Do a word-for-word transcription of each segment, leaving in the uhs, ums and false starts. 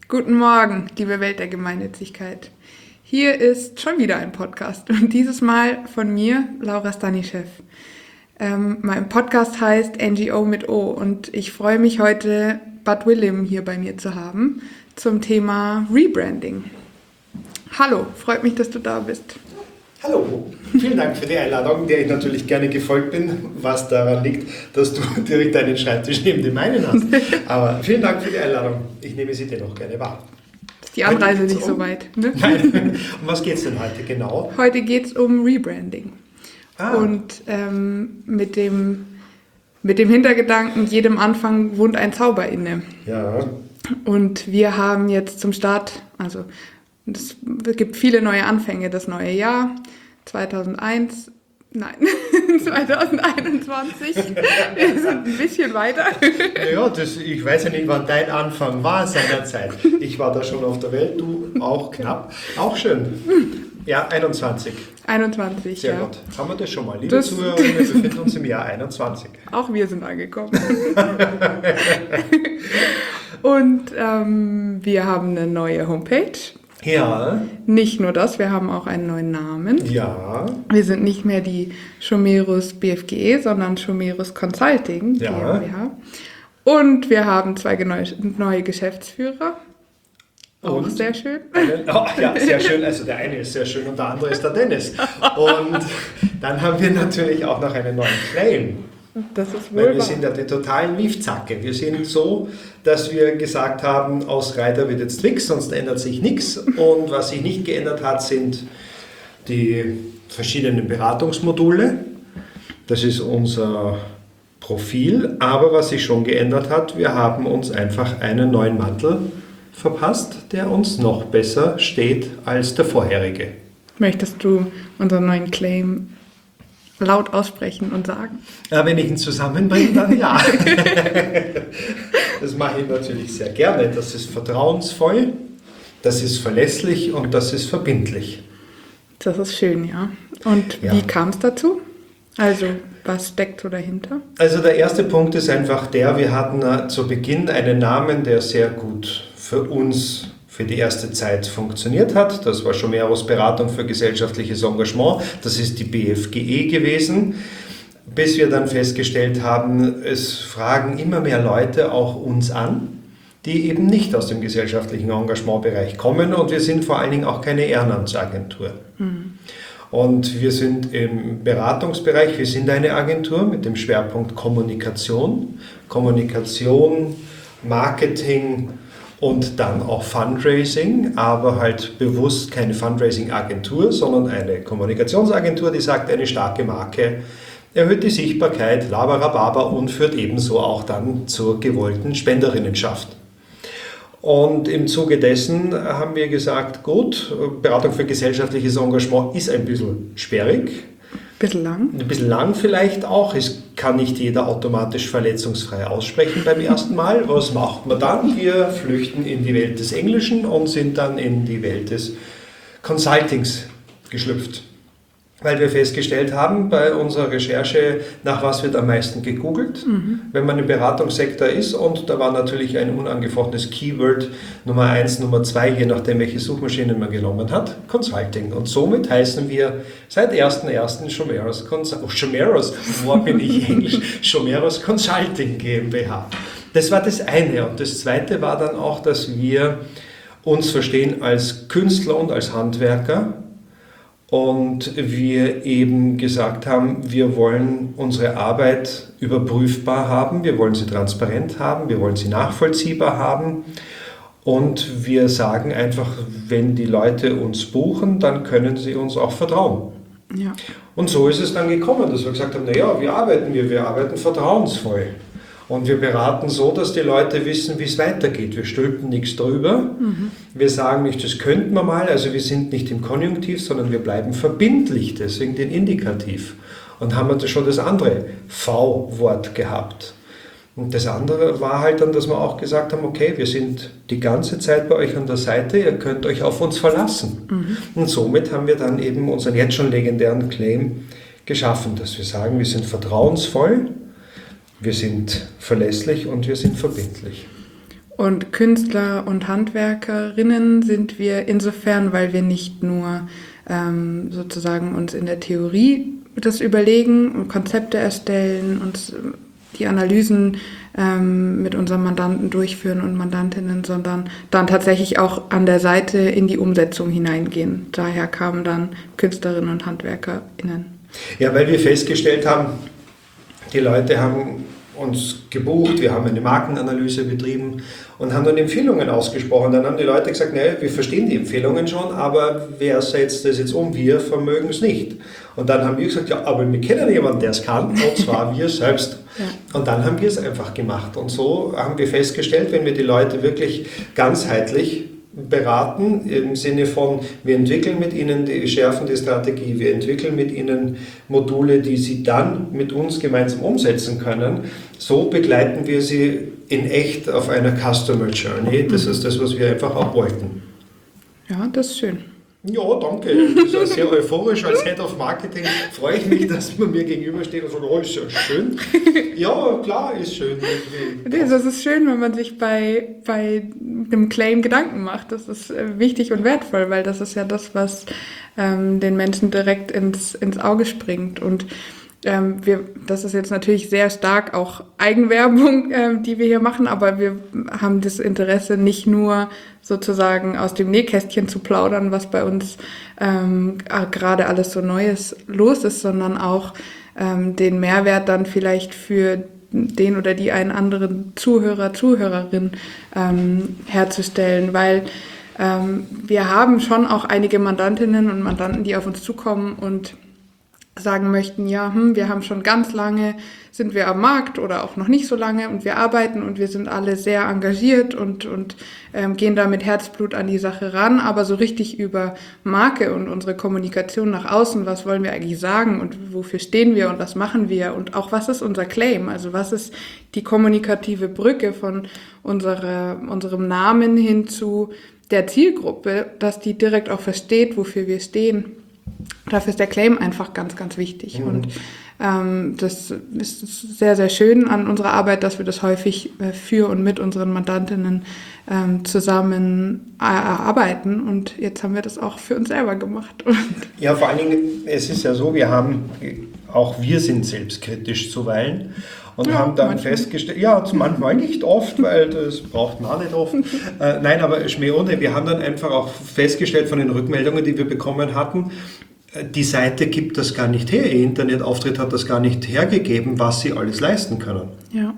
Guten Morgen, liebe Welt der Gemeinnützigkeit. Hier ist schon wieder ein Podcast und dieses Mal von mir, Laura Stanischew. Ähm, mein Podcast heißt N G O mit O und ich freue mich heute, Bud Willim hier bei mir zu haben zum Thema Rebranding. Hallo, freut mich, dass du da bist. Hallo, vielen Dank für die Einladung, der ich natürlich gerne gefolgt bin, was daran liegt, dass du direkt deinen Schreibtisch neben dem meinen hast. Aber vielen Dank für die Einladung. Ich nehme sie dennoch gerne wahr. Ist die Anreise nicht um? so weit, ne? Nein. Um was geht es denn heute genau? Heute geht es um Rebranding. Ah. Und ähm, mit dem, mit dem Hintergedanken, jedem Anfang wohnt ein Zauber inne. Ja. Und wir haben jetzt zum Start, also es gibt viele neue Anfänge, das neue Jahr, zweitausendeins, nein, zweitausendeinundzwanzig, wir sind ein bisschen weiter. Naja, das, ich weiß ja nicht, wann dein Anfang war seinerzeit. Ich war da schon auf der Welt, du auch knapp, auch schön. Ja, einundzwanzig. einundzwanzig, Sehr ja. gut. Haben wir das schon mal. Liebe Das Zuhörerinnen, wir befinden uns im Jahr einundzwanzig. Auch wir sind angekommen. Und ähm, wir haben eine neue Homepage. Ja. Nicht nur das, wir haben auch einen neuen Namen. Ja. Wir sind nicht mehr die Schomerus B F G E, sondern Schomerus Consulting Ja. GmbH. Und wir haben zwei neue, neue Geschäftsführer. Auch Und? sehr schön. Oh, ja, sehr schön. Also der eine ist sehr schön und der andere ist der Dennis. Und dann haben wir natürlich auch noch einen neuen Claim. Das ist wohl Weil wir wahr. sind ja die totalen Miefzacke. Wir sind so, dass wir gesagt haben, aus Reiter wird jetzt Twix, sonst ändert sich nichts. Und was sich nicht geändert hat, sind die verschiedenen Beratungsmodule. Das ist unser Profil. Aber was sich schon geändert hat, wir haben uns einfach einen neuen Mantel verpasst, der uns noch besser steht als der vorherige. Möchtest du unseren neuen Claim laut aussprechen und sagen? Ja, wenn ich ihn zusammenbringe, dann ja. Das mache ich natürlich sehr gerne. Das ist vertrauensvoll, das ist verlässlich und das ist verbindlich. Das ist schön, ja. Und Ja. wie kam es dazu? Also, was steckt so dahinter? Also der erste Punkt ist einfach der, wir hatten äh, zu Beginn einen Namen, der sehr gut für uns für die erste Zeit funktioniert hat. Das war Schomerus Beratung für gesellschaftliches Engagement. Das ist die B F G E gewesen. Bis wir dann festgestellt haben, es fragen immer mehr Leute auch uns an, die eben nicht aus dem gesellschaftlichen Engagementbereich kommen. Und wir sind vor allen Dingen auch keine Ehrenamtsagentur. Mhm. Und wir sind im Beratungsbereich, wir sind eine Agentur mit dem Schwerpunkt Kommunikation. Kommunikation, Marketing, und dann auch Fundraising, aber halt bewusst keine Fundraising-Agentur, sondern eine Kommunikationsagentur, die sagt, eine starke Marke erhöht die Sichtbarkeit, Laberababa und führt ebenso auch dann zur gewollten Spenderinnenschaft. Und im Zuge dessen haben wir gesagt, gut, Beratung für gesellschaftliches Engagement ist ein bisschen sperrig. Ein bisschen lang. Ein bisschen lang vielleicht auch. Es kann nicht jeder automatisch verletzungsfrei aussprechen beim ersten Mal. Was macht man dann? Wir flüchten in die Welt des Englischen und sind dann in die Welt des Consultings geschlüpft. Weil wir festgestellt haben bei unserer Recherche, nach was wird am meisten gegoogelt, mhm. wenn man im Beratungssektor ist. Und da war natürlich ein unangefochtenes Keyword Nummer eins, Nummer zwei, je nachdem, welche Suchmaschine man genommen hat, Consulting. Und somit heißen wir seit ersten ersten Schomerus Consulting, oh, Schomerus, wo bin ich Englisch? Schomerus Consulting GmbH. Das war das eine. Und das zweite war dann auch, dass wir uns verstehen als Künstler und als Handwerker. Und wir eben gesagt haben, wir wollen unsere Arbeit überprüfbar haben, wir wollen sie transparent haben, wir wollen sie nachvollziehbar haben. Und wir sagen einfach, wenn die Leute uns buchen, dann können sie uns auch vertrauen. Ja. Und so ist es dann gekommen, dass wir gesagt haben, naja, wie arbeiten wir? Wir arbeiten vertrauensvoll. Und wir beraten so, dass die Leute wissen, wie es weitergeht. Wir stülpen nichts drüber. Mhm. Wir sagen nicht, das könnten wir mal. Also wir sind nicht im Konjunktiv, sondern wir bleiben verbindlich, deswegen den Indikativ. Und haben wir schon das andere V-Wort gehabt. Und das andere war halt dann, dass wir auch gesagt haben, okay, wir sind die ganze Zeit bei euch an der Seite, ihr könnt euch auf uns verlassen. Mhm. Und somit haben wir dann eben unseren jetzt schon legendären Claim geschaffen, dass wir sagen, wir sind vertrauensvoll, wir sind verlässlich und wir sind verbindlich. Und Künstler und Handwerkerinnen sind wir insofern, weil wir nicht nur ähm, sozusagen uns in der Theorie das überlegen und Konzepte erstellen, uns die Analysen ähm, mit unseren Mandanten durchführen und Mandantinnen, sondern dann tatsächlich auch an der Seite in die Umsetzung hineingehen. Daher kamen dann Künstlerinnen und HandwerkerInnen. Ja, weil wir festgestellt haben, die Leute haben uns gebucht, wir haben eine Markenanalyse betrieben und haben dann Empfehlungen ausgesprochen. Dann haben die Leute gesagt, naja, wir verstehen die Empfehlungen schon, aber wer setzt das jetzt um? Wir vermögen es nicht. Und dann haben wir gesagt, ja, aber wir kennen jemanden, der es kann, und zwar wir selbst. Ja. Und dann haben wir es einfach gemacht. Und so haben wir festgestellt, wenn wir die Leute wirklich ganzheitlich beraten, im Sinne von, wir entwickeln mit ihnen, die schärfen die Strategie, wir entwickeln mit ihnen Module, die sie dann mit uns gemeinsam umsetzen können. So begleiten wir sie in echt auf einer Customer Journey. Das ist das, was wir einfach auch wollten. Ja, das ist schön. Ja, danke. Das ist sehr euphorisch. Als Head of Marketing freue ich mich, dass man mir gegenübersteht und sagt, oh, ist ja schön. Ja, klar, ist schön. Das ist schön, wenn man sich bei, bei einem Claim Gedanken macht. Das ist wichtig und wertvoll, weil das ist ja das, was ähm, den Menschen direkt ins, ins Auge springt. Und ähm, wir, das ist jetzt natürlich sehr stark auch Eigenwerbung, ähm, die wir hier machen, aber wir haben das Interesse, nicht nur sozusagen aus dem Nähkästchen zu plaudern, was bei uns ähm, gerade alles so Neues los ist, sondern auch ähm, den Mehrwert dann vielleicht für den oder die einen anderen Zuhörer, Zuhörerin ähm, herzustellen, weil ähm, wir haben schon auch einige Mandantinnen und Mandanten, die auf uns zukommen und sagen möchten, ja, hm, wir haben schon ganz lange, sind wir am Markt oder auch noch nicht so lange und wir arbeiten und wir sind alle sehr engagiert und, und ähm, gehen da mit Herzblut an die Sache ran, aber so richtig über Marke und unsere Kommunikation nach außen, was wollen wir eigentlich sagen und wofür stehen wir und was machen wir und auch was ist unser Claim, also was ist die kommunikative Brücke von unserer, unserem Namen hin zu der Zielgruppe, dass die direkt auch versteht, wofür wir stehen. Dafür ist der Claim einfach ganz, ganz wichtig. Mhm. Und ähm, das ist sehr, sehr schön an unserer Arbeit, dass wir das häufig äh, für und mit unseren Mandantinnen ähm, zusammen erarbeiten. Und jetzt haben wir das auch für uns selber gemacht. Und ja, vor allen Dingen, es ist ja so, wir haben, auch wir sind selbstkritisch zuweilen. Und ja, haben dann manchmal festgestellt, ja, manchmal nicht oft, weil das braucht man auch nicht oft. äh, nein, aber Schmäh ohne, wir haben dann einfach auch festgestellt von den Rückmeldungen, die wir bekommen hatten, die Seite gibt das gar nicht her, ihr Internetauftritt hat das gar nicht hergegeben, was sie alles leisten können. Ja.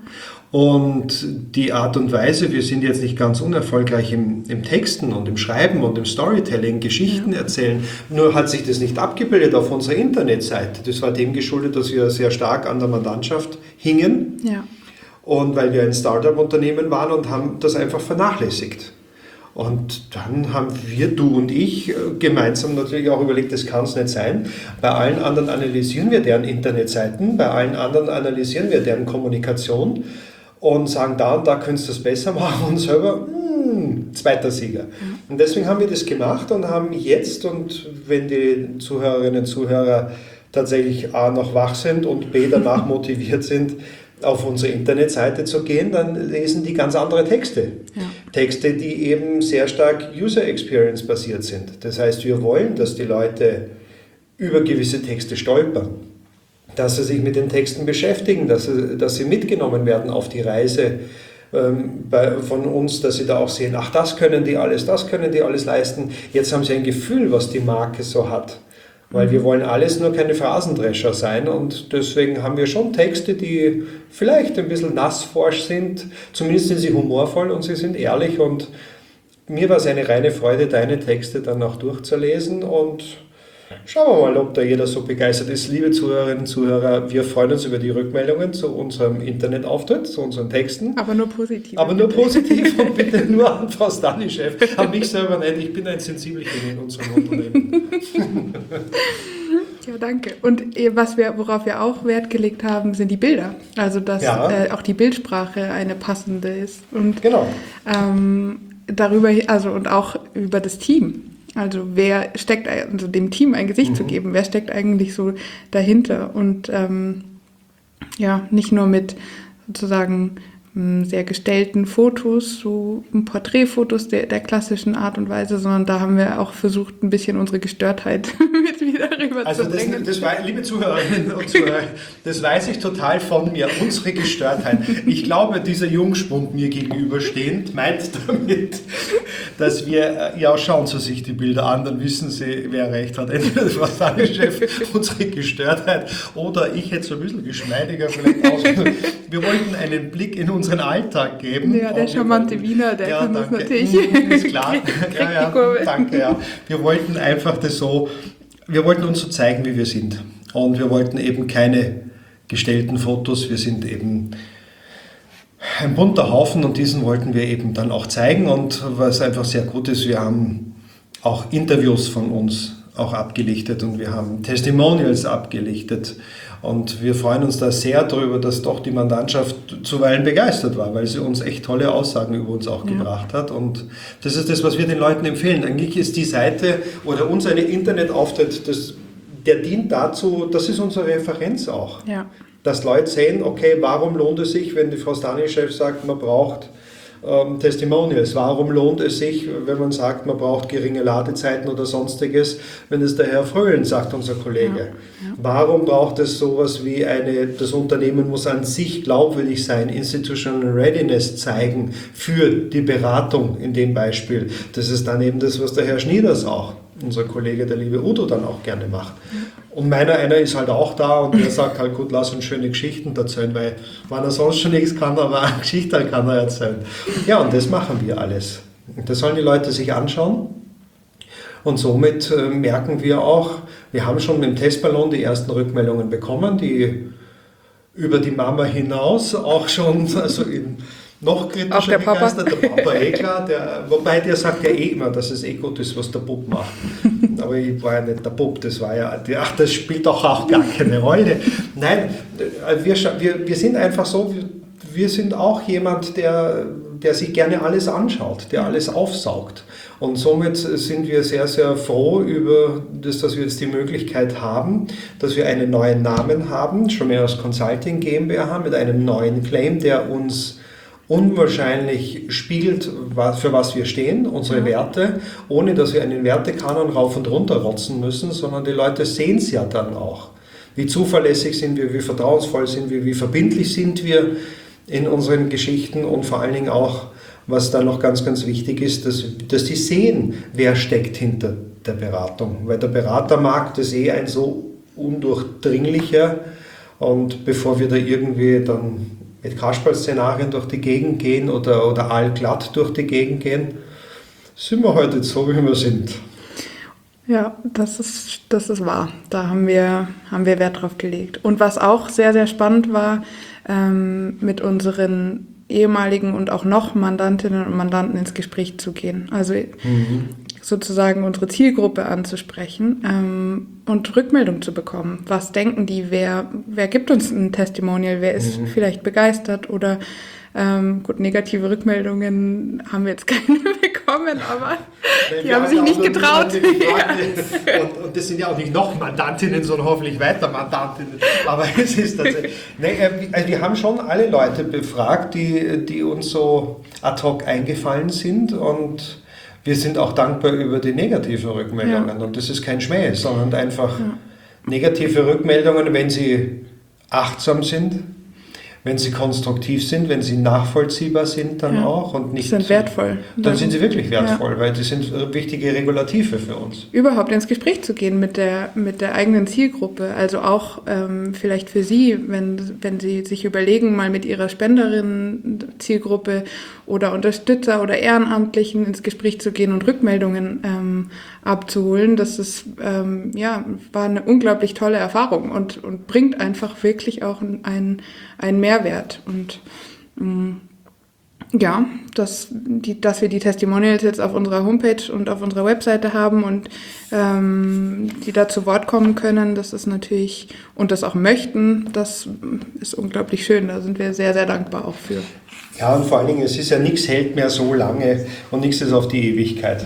Und die Art und Weise, wir sind jetzt nicht ganz unerfolgreich im, im Texten und im Schreiben und im Storytelling, Geschichten ja. erzählen, nur hat sich das nicht abgebildet auf unserer Internetseite. Das war dem geschuldet, dass wir sehr stark an der Mandantschaft hingen ja. und weil wir ein Startup-Unternehmen waren und haben das einfach vernachlässigt. Und dann haben wir, du und ich, gemeinsam natürlich auch überlegt, das kann es nicht sein. Bei allen anderen analysieren wir deren Internetseiten, bei allen anderen analysieren wir deren Kommunikation und sagen, da und da könntest du es besser machen und selber, hm, zweiter Sieger. Mhm. Und deswegen haben wir das gemacht und haben jetzt, und wenn die Zuhörerinnen und Zuhörer tatsächlich A, noch wach sind und B, danach motiviert sind, auf unsere Internetseite zu gehen, dann lesen die ganz andere Texte. Ja. Texte, die eben sehr stark User Experience basiert sind. Das heißt, wir wollen, dass die Leute über gewisse Texte stolpern, dass sie sich mit den Texten beschäftigen, dass sie, dass sie mitgenommen werden auf die Reise ähm, bei, von uns, dass sie da auch sehen, ach, das können die alles, das können die alles leisten. Jetzt haben sie ein Gefühl, was die Marke so hat. Weil wir wollen alles nur keine Phrasendrescher sein und deswegen haben wir schon Texte, die vielleicht ein bisschen nassforsch sind, zumindest sind sie humorvoll und sie sind ehrlich und mir war es eine reine Freude, deine Texte dann auch durchzulesen und schauen wir mal, ob da jeder so begeistert ist. Liebe Zuhörerinnen und Zuhörer, wir freuen uns über die Rückmeldungen zu unserem Internetauftritt, zu unseren Texten. Aber nur positiv. Aber nur positiv und bitte nur an Frau Stanischew. An mich selber nicht, ich bin ein Sensibelchen in unserem Unternehmen. Ja, danke. Und was wir, worauf wir auch Wert gelegt haben, sind die Bilder. Also, dass ja. äh, auch die Bildsprache eine passende ist. Und genau. Ähm, darüber, also und auch über das Team. Also wer steckt, also dem Team ein Gesicht mhm. zu geben, wer steckt eigentlich so dahinter und ähm, ja, nicht nur mit sozusagen m, sehr gestellten Fotos, so Porträtfotos der, der klassischen Art und Weise, sondern da haben wir auch versucht, ein bisschen unsere Gestörtheit mit wieder rüberzubringen. Also das, das war, liebe Zuhörerinnen und Zuhörer, das weiß ich total von mir, unsere Gestörtheit. Ich glaube, dieser Jungspund mir gegenüberstehend meint damit, dass wir, ja schauen Sie sich die Bilder an, dann wissen Sie, wer recht hat. Entweder Frau Stanischew, unsere Gestörtheit, oder ich hätte so ein bisschen geschmeidiger vielleicht aus. Wir wollten einen Blick in unseren Alltag geben. Ja, der charmante wollten, Wiener, der ja, kann danke. Das natürlich. Ist klar. Ja, ja, danke, ja. Wir wollten einfach das so, wir wollten uns so zeigen, wie wir sind. Und wir wollten eben keine gestellten Fotos, wir sind eben ein bunter Haufen und diesen wollten wir eben dann auch zeigen. Und was einfach sehr gut ist, wir haben auch Interviews von uns auch abgelichtet und wir haben Testimonials abgelichtet. Und wir freuen uns da sehr darüber, dass doch die Mandantschaft zuweilen begeistert war, weil sie uns echt tolle Aussagen über uns auch ja. gebracht hat. Und das ist das, was wir den Leuten empfehlen. Eigentlich ist die Seite oder unser Internetauftritt, das, der dient dazu, das ist unsere Referenz auch. Ja. Dass Leute sehen, okay, warum lohnt es sich, wenn die Frau Stanischew sagt, man braucht ähm, Testimonials? Warum lohnt es sich, wenn man sagt, man braucht geringe Ladezeiten oder sonstiges, wenn es der Herr Fröhlen sagt, unser Kollege? Ja, ja. Warum braucht es sowas wie eine, das Unternehmen muss an sich glaubwürdig sein, Institutional Readiness zeigen für die Beratung in dem Beispiel? Das ist dann eben das, was der Herr Schnieders auch, unser Kollege, der liebe Udo, dann auch gerne macht. Und meiner einer ist halt auch da und der sagt halt, gut, lass uns schöne Geschichten erzählen, weil wenn er sonst schon nichts kann, aber eine Geschichte kann er erzählen. Ja, und das machen wir alles. Das sollen die Leute sich anschauen und somit äh, merken wir auch, wir haben schon mit dem Testballon die ersten Rückmeldungen bekommen, die über die Mama hinaus auch schon, also in noch kritischer auch der begeistert, Papa. Der Papa eh klar, der, wobei der sagt ja eh immer, dass es eh gut ist, was der Bub macht. Aber ich war ja nicht der Bub, das war ja, ach, das spielt doch auch gar keine Rolle. Nein, wir, wir, wir sind einfach so, wir, wir sind auch jemand, der, der sich gerne alles anschaut, der alles aufsaugt. Und somit sind wir sehr, sehr froh über das, dass wir jetzt die Möglichkeit haben, dass wir einen neuen Namen haben, Schomers Consulting GmbH mit einem neuen Claim, der uns unwahrscheinlich spiegelt, für was wir stehen, unsere ja. Werte, ohne dass wir einen Wertekanon rauf und runter rotzen müssen, sondern die Leute sehen es ja dann auch. Wie zuverlässig sind wir, wie vertrauensvoll sind wir, wie verbindlich sind wir in unseren Geschichten und vor allen Dingen auch, was da noch ganz, ganz wichtig ist, dass, dass die sehen, wer steckt hinter der Beratung. Weil der Beratermarkt ist eh ein so undurchdringlicher und bevor wir da irgendwie dann mit Kasperl-Szenarien durch die Gegend gehen oder, oder allglatt durch die Gegend gehen, sind wir heute so, wie wir sind. Ja, das ist, das ist wahr. Da haben wir, haben wir Wert drauf gelegt. Und was auch sehr, sehr spannend war, ähm, mit unseren ehemaligen und auch noch Mandantinnen und Mandanten ins Gespräch zu gehen. Also mhm. sozusagen unsere Zielgruppe anzusprechen ähm, und Rückmeldung zu bekommen. Was denken die? Wer, wer gibt uns ein Testimonial? Wer ist mhm. vielleicht begeistert? Oder ähm, gut, negative Rückmeldungen haben wir jetzt keine bekommen, aber Nein, die haben sich nicht getraut. Ja. Und, und das sind ja auch nicht noch Mandantinnen, sondern hoffentlich weiter Mandantinnen. Aber es ist tatsächlich. Nein, also wir haben schon alle Leute befragt, die, die uns so ad hoc eingefallen sind und wir sind auch dankbar über die negativen Rückmeldungen. Ja. Und das ist kein Schmäh, sondern einfach ja. negative Rückmeldungen, wenn sie achtsam sind, wenn sie konstruktiv sind, wenn sie nachvollziehbar sind dann ja. auch. Und nicht sind wertvoll. Dann, dann sind sie wirklich wertvoll, ja. weil die sind wichtige Regulative für uns. Überhaupt ins Gespräch zu gehen mit der, mit der eigenen Zielgruppe. Also auch ähm, vielleicht für Sie, wenn, wenn Sie sich überlegen, mal mit Ihrer Spenderin-Zielgruppe oder Unterstützer oder Ehrenamtlichen ins Gespräch zu gehen und Rückmeldungen ähm, abzuholen. Das ist, ähm, ja, war eine unglaublich tolle Erfahrung und, und bringt einfach wirklich auch einen, einen Mehrwert. Und ähm, ja, dass, die, dass wir die Testimonials jetzt auf unserer Homepage und auf unserer Webseite haben und ähm, die da zu Wort kommen können, das ist natürlich, und das auch möchten, das ist unglaublich schön. Da sind wir sehr, sehr dankbar auch für. Ja, und vor allen Dingen, es ist ja nichts hält mehr so lange und nichts ist auf die Ewigkeit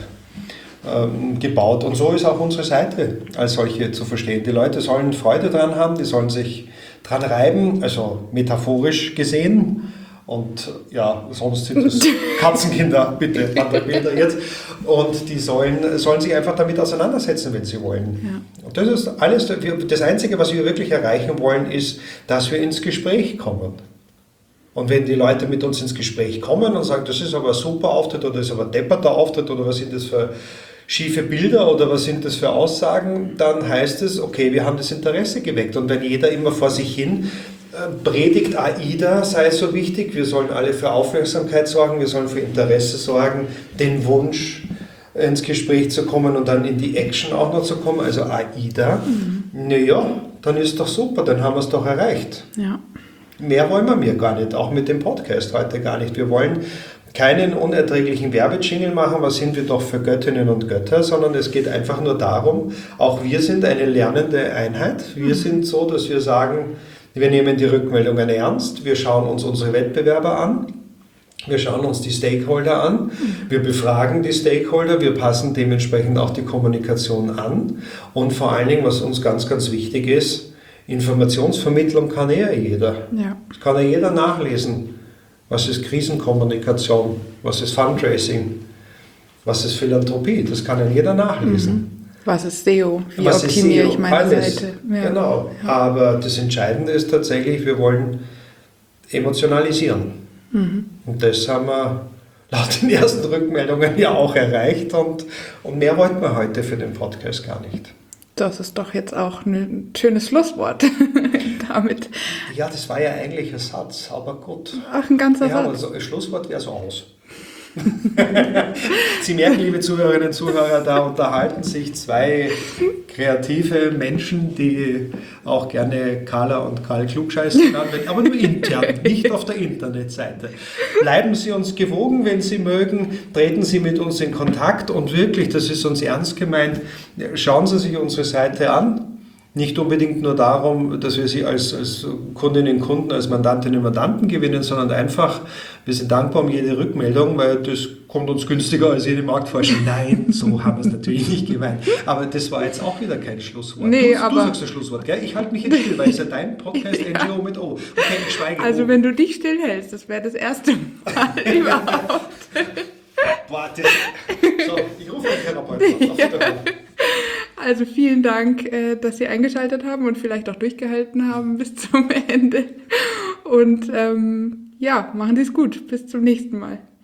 ähm, gebaut. Und so ist auch unsere Seite als solche zu verstehen. Die Leute sollen Freude dran haben, die sollen sich dran reiben, also metaphorisch gesehen. Und ja, sonst sind es Katzenkinder, bitte, Wanderbilder jetzt. Und die sollen, sollen sich einfach damit auseinandersetzen, wenn sie wollen. Ja. Und das ist alles, das Einzige, was wir wirklich erreichen wollen, ist, dass wir ins Gespräch kommen. Und wenn die Leute mit uns ins Gespräch kommen und sagen, das ist aber ein super Auftritt oder das ist aber ein depperter Auftritt oder was sind das für schiefe Bilder oder was sind das für Aussagen, dann heißt es, okay, wir haben das Interesse geweckt. Und wenn jeder immer vor sich hin predigt, AIDA sei so wichtig, wir sollen alle für Aufmerksamkeit sorgen, wir sollen für Interesse sorgen, den Wunsch ins Gespräch zu kommen und dann in die Action auch noch zu kommen, also AIDA, mhm. naja, dann ist doch super, dann haben wir es doch erreicht. Ja. Mehr wollen wir mir gar nicht, auch mit dem Podcast heute gar nicht. Wir wollen keinen unerträglichen Werbejingle machen, was sind wir doch für Göttinnen und Götter, sondern es geht einfach nur darum, auch wir sind eine lernende Einheit, wir mhm. sind so, dass wir sagen, wir nehmen die Rückmeldungen ernst, wir schauen uns unsere Wettbewerber an, wir schauen uns die Stakeholder an, wir befragen die Stakeholder, wir passen dementsprechend auch die Kommunikation an und vor allen Dingen, was uns ganz, ganz wichtig ist, Informationsvermittlung kann ja jeder. Ja. Das kann ja jeder nachlesen. Was ist Krisenkommunikation? Was ist Fundraising? Was ist Philanthropie? Das kann ja jeder nachlesen. Mhm. Was ist S E O? Wie Was optimiere ist S E O? ich meine Alles. Seite? Ja. Genau. Ja. Aber das Entscheidende ist tatsächlich, wir wollen emotionalisieren. Mhm. Und das haben wir laut den ersten Rückmeldungen ja auch erreicht. Und, und mehr wollten wir heute für den Podcast gar nicht. Das ist doch jetzt auch ein schönes Schlusswort damit. Ja, das war ja eigentlich ein Satz, aber gut. Ach, ein ganzer ja, Satz. Also ein Schlusswort wäre so aus. Sie merken, liebe Zuhörerinnen und Zuhörer, da unterhalten sich zwei kreative Menschen, die auch gerne Carla und Karl Klugscheißer genannt werden, aber nur intern, nicht auf der Internetseite. Bleiben Sie uns gewogen, wenn Sie mögen, treten Sie mit uns in Kontakt und wirklich, das ist uns ernst gemeint, schauen Sie sich unsere Seite an. Nicht unbedingt nur darum, dass wir Sie als, als Kundinnen und Kunden, als Mandantinnen und Mandanten gewinnen, sondern einfach, wir sind dankbar um jede Rückmeldung, weil das kommt uns günstiger als jede Marktforschung. Nein, so haben wir es natürlich nicht gemeint. Aber das war jetzt auch wieder kein Schlusswort. Nee, du, aber du sagst das Schlusswort, gell? Ich halte mich jetzt still, weil es ja dein Podcast ja. N G O mit O. Okay, ich schweige. Also o. wenn du dich stillhältst, das wäre das erste Mal überhaupt. Boah, das, so, ich rufe einen Therapeuten auf. Ja. Also vielen Dank, dass Sie eingeschaltet haben und vielleicht auch durchgehalten haben bis zum Ende. Und ähm, ja, machen Sie es gut. Bis zum nächsten Mal.